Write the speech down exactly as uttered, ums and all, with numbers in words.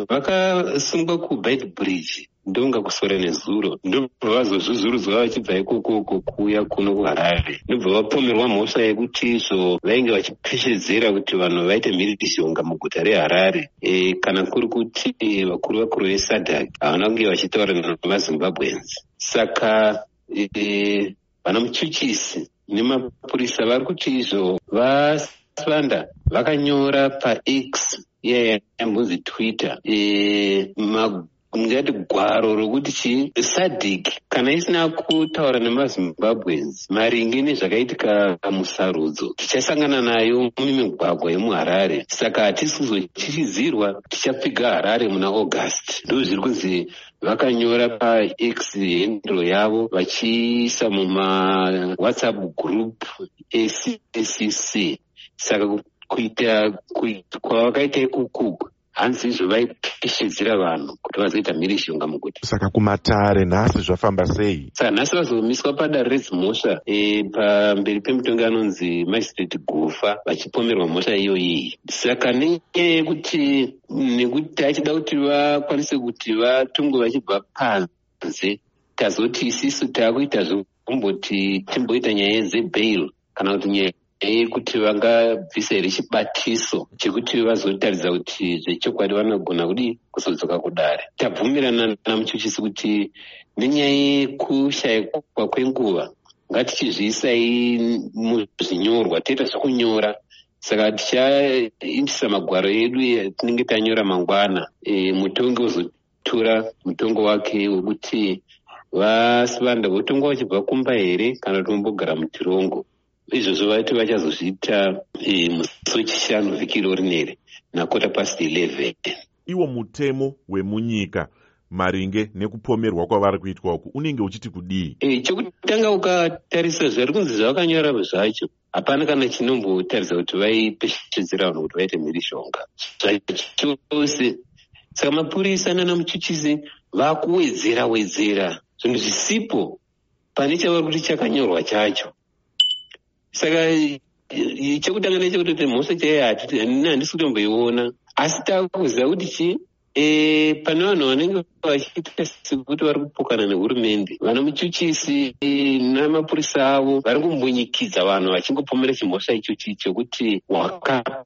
vakasungwa kuBeit Bridge ndonga kusora nezuro ndobva vazozvuzurudzwa vachibva ikoko kuuya kuno kuHarare. Ndobva vapomerwa mhosva yekuti izvo vainge vachipeshedzera kuti vanhu vaite mhirizhonga muguta reHarare. E, kana kuri kuti vakuru vakuru veSADC havana kunge vachitaura nemaZimbabweans. Saka e, vana muchuchisi nemapurisa vari kuti izvo vasvanda vakanyora paX iye yambonzi Twitter e, ngati gwaro rokuti chi SADC kana isina kutaura nemaZimbabweans maringe nezvakaitika musarudzo tichasangana nayo mumigwagwa yemuHarare. Saka hatisi kuzochichizirwa tichapfiga Harare muna August. Ndo zviri kunzi vakanyora paX hendro yavo vachiisa muma WhatsApp group A C C. Saka kuita kwavakaita ikuku hanzi izvo vaipeshedzera vanhu kuti vazoita mhirizhonga muguta. Saka kumatare nhasi zvafamba sei? Saka nhasi vazomiswa padare redzimhosva e, pamberi pemutongi anonzi Magistrate Gufa vachipomerwa mhosva iyoyi. Saka nenyaya yekuti nekuti achida kuti vakwanise kuti vatonge vachibva panze tazoti isisu taakuita zvokumboti timboita nyaya dzebail kana kuti nyaya kuti vangabvisa here chibatiso chekuti vazotaridza kuti zvechokwadi vanogona kudi kuzodzoka kudare. Tabvumirana namuchuchisi kuti nenyaya yekushayikwa kwenguva ngatichizviisai muzvinyorwa toita zvokunyora. Saka tichaindisa magwaro edu tinenge tanyora mangwana e, mutongi ozotora mutongo wake wekuti vasivanda votonga vachibva kumba here kana kuti vombogara mutirongo. Izvozvo vati vachazozviita e, musi wechishanu vhiki rineri nakota past eleven. Iwo mutemo wemunyika maringe nekupomerwa kwavari kuitwa uku unenge uchiti kudii? E, chokutanga ukatarisa zviri kunzi zvavakanyora zvacho hapana kana chinombotaridza kuti vaipeshedzera vanhu kuti vaite mhirizhonga zvachose. Saka mapurisa nana muchuchisi vakuwedzera wedzera zvinhu zvisipo pane chavari kuti chakanyorwa chacho. Saka chekutanga nechekuti mhosva chaiyo handisi kutomboiona asi takuziva kuti chi e, pane vanhu vanenge vachiita sekuti vari kupokana nehurumende. Vana muchuchisi namapurisa avo vari kumbunyikidza vanhu vachingopomera chimhosva ichochi chokuti waka